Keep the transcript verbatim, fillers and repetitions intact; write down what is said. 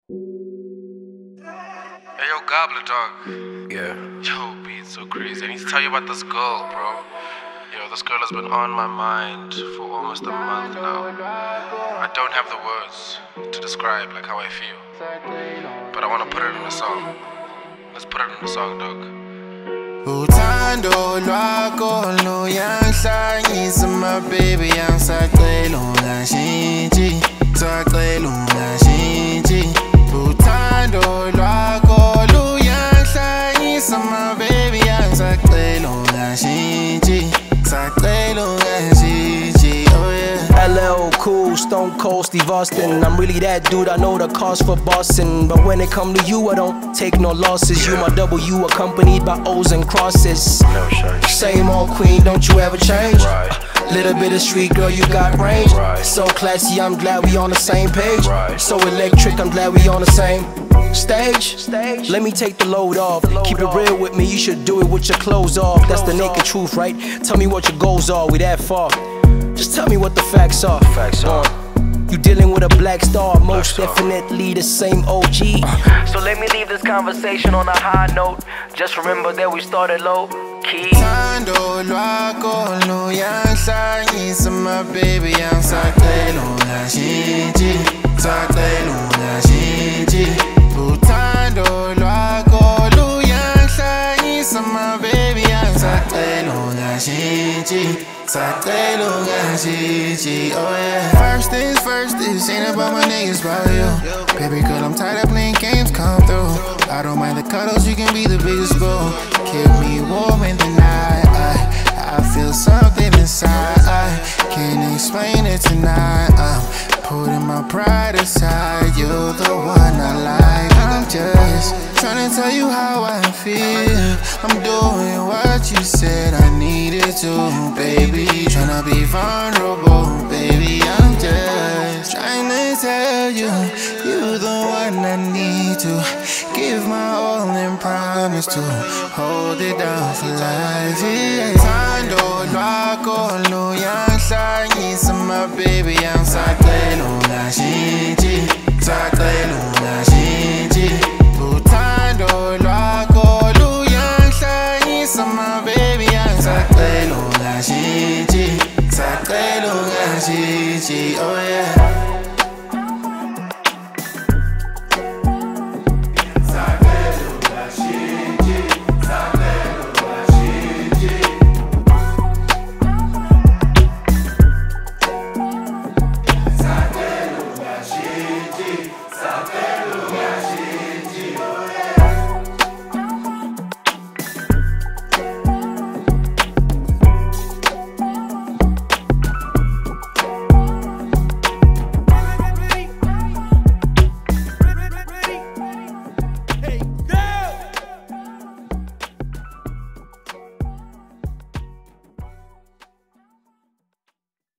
Hey yo, Gobbler Dog. Yeah. Yo, beat's so crazy. I need to tell you about this girl, bro. Yo, this girl has been on my mind for almost a month now. I don't have the words to describe like how I feel, but I want to put it in a song. Let's put it in a song, dog. Uthando lwakho luyangihlanyisa my baby yangisacela ungashintshi sacela ungashintshi Uthando lwakho luyangihlanyisa my baby yangisacela ungashintshi sacela ungashintshi oh yeah L L Cool, Stone Cold, Steve Austin. I'm really that dude, I know the cost for bossing. But when it come to you, I don't take no losses. You my W, accompanied by O's and crosses. Same old queen, don't you ever change. Little bit of street girl, you got range. So classy, I'm glad we on the same page. So electric, I'm glad we on the same stage. Let me take the load off. Keep it real with me, you should do it with your clothes off. That's the naked truth, right? Tell me what your goals are, we that far. Just tell me what the facts are. Facts are. You dealing with a black star, most definitely the same O G. So let me leave this conversation on a high note. Just remember that we started low key. Uthando lwakho luyangihlanyisa my baby yangisacela ungashintshi sacela ungashintshi Uthando lwakho luyangihlanyisa my baby yangisacela ungashintshi sacela ungashintshi oh yeah First things first, this ain't about my niggas, about you Baby girl, I'm tired of playing games, come through I don't mind the cuddles, you can be the biggest boo Keep me warm in the night I, I feel something inside I can't explain it tonight I'm putting my pride aside You're the one I like I'm just trying to tell you how I feel I'm doing what you said I needed to, baby Tryna be vulnerable, baby I'm just trying to tell you You're the one I need to give my all and promise to hold it down for life yeah. Uthando lwakho luyangihlanyisa my baby yangisacela ungashintshi sacela ungashintshi